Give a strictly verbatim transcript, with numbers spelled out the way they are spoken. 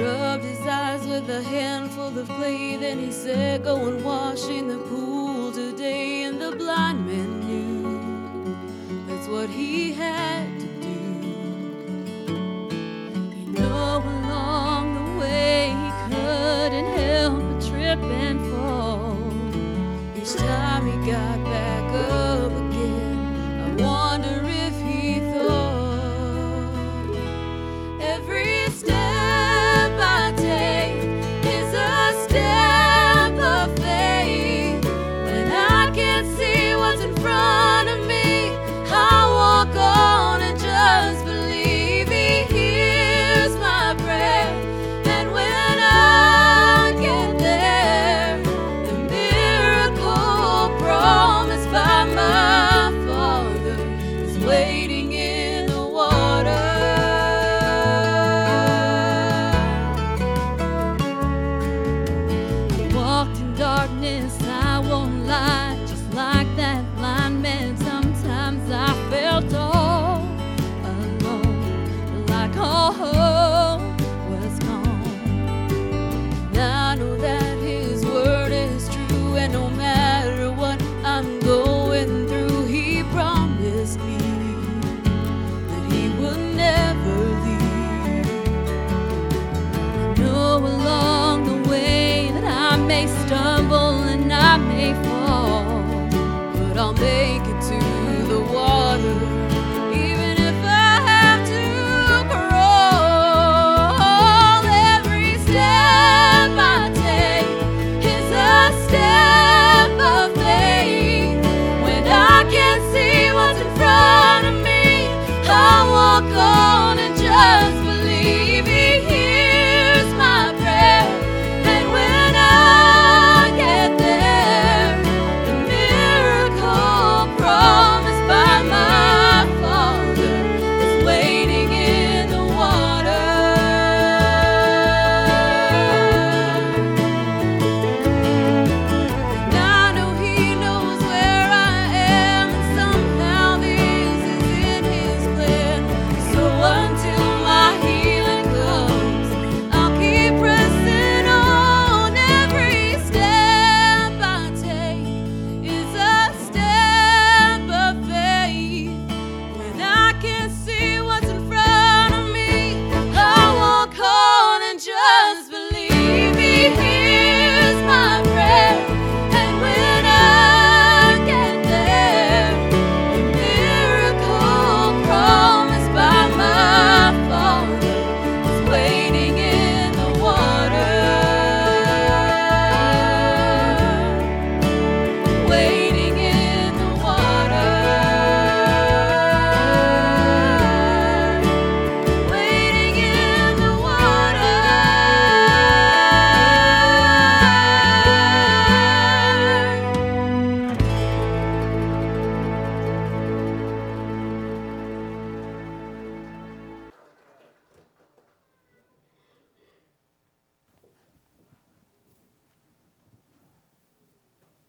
rubbed his eyes with a handful of clay. Then he said, go and wash in the pool today. And the blind man knew that's what he had to do. You know, along the way he couldn't help but trip and fall. Each time he got back up again, I wonder if he thought, every step I take is a step of faith. When I can't see what's in front of me, I walk on and just believe he hears my prayer. And when I get there, the miracle promised by my Father is waiting in the water. Walked in darkness, I won't lie, just like that blind man. Sometimes I felt all alone, like all hope was gone. Now I know that his word is true, and no matter what I'm going through, he promised me that he would never leave. I know along the way that I may stumble and I may fall, but I'll make it